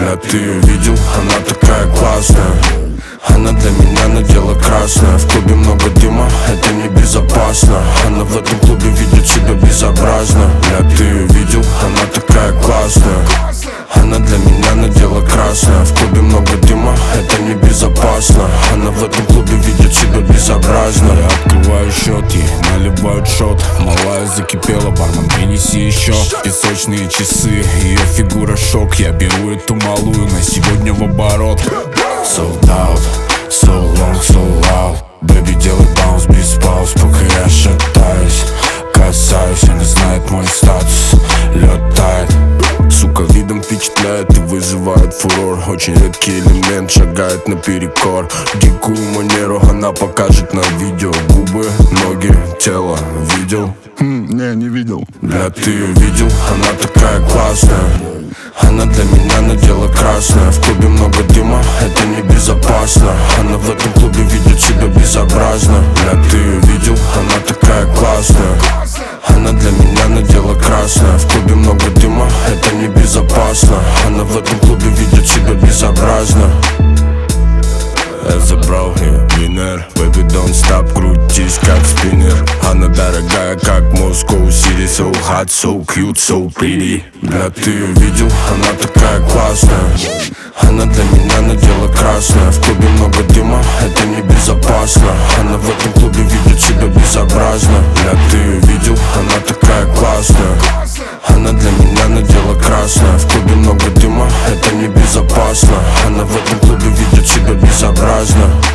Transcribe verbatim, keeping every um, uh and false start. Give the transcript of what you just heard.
Бля, ты ее видел? Она такая классная. Она для меня надела красное. В клубе много дыма, это небезопасно. Она в этом клубе ведет себя безобразно. Бля, ты ее видел? Она такая классная. Она для меня надела красное. В клубе много дыма, это небезопасно. Она в этом клубе ведет себя безобразно. Я открываю счет, ей наливают шот. Малая закипела, бармен, принеси еще. Песочные часы, ее фигура шок. Я беру эту малую на сегодня в оборот. Sold out, so long, so loud. Baby, делай баунс без пауз, пока я шатаюсь. Касаюсь, она знает мой статус. Лед тает, сука, видом впечатляет и вызывает фурор. Очень редкий элемент, шагает наперекор. Дикую манеру она покажет на видео. Губы, ноги, тело, видел? Хм, не, не видел. Бля, ты ее видел? Она такая классная. Она для меня надела красное. В клубе много дыма, это небезопасно. Она в этом клубе ведет себя безобразно. Бля, ты ее видел? Она такая классная. Она для меня надела красное. В клубе много дыма, это небезопасно. Она в этом клубе ведет себя безобразно. Я забрал ее винер. Baby, don't stop, крутись как спиннер. Она дорогая, как Moscow City. So hot, so cute, so pretty. Бля, ты ее видел? Она такая классная. Она для меня надела красное. В клубе много дыма, это небезопасно. Она в этом клубе ведет себя безобразно. Бля, ты ее видел? Она такая классная. Она для меня надела красное. В клубе много дыма, это небезопасно. Она в этом клубе ведет себя безобразно.